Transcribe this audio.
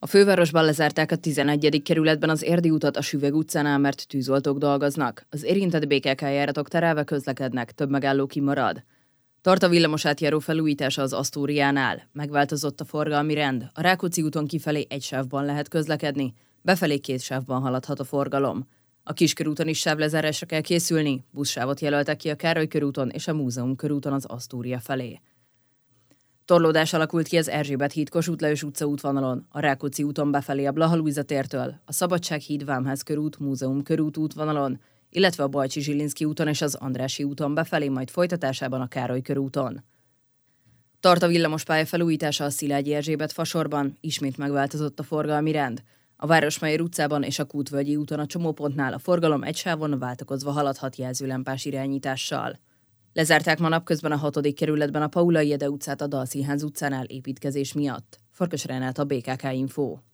A fővárosban lezárták a 11. kerületben az Érdi utat a Süvegd utcánál, mert tűzoltók dolgoznak. Az érintett BKK járatok terelve közlekednek, több megálló kimarad. Tart a villamos átjáró felújítása az Asztóriánál. Megváltozott a forgalmi rend. A Rákóczi úton kifelé egy sávban lehet közlekedni, befelé 2 sávban haladhat a forgalom. A Kiskörúton is sávlezárásra kell készülni, buszsávot jelöltek ki a Károly körúton és a Múzeum körúton az Asztória felé. Torlódás alakult ki az Erzsébet híd Kossuth Lajos utca útvonalon, a Rákóczi úton befelé a Blaha Lujza tértől, a Szabadság híd Vámház körút Múzeum körút útvonalon, illetve a Bajcsy-Zsilinszky úton és az Andrássy úton befelé, majd folytatásában a Károly körúton. Tart a villamospálya felújítása a Szilágyi Erzsébet fasorban, ismét megváltozott a forgalmi rend. A Városmajor utcában és a Kútvölgyi úton a csomópontnál a forgalom egy sávon váltakozva haladhat jelzőlámpás irányítással. Lezárták ma napközben a 6. kerületben a Paulay Ede utcát a Dalszínház utcánál építkezés miatt. Farkas Renát, a BKK Info.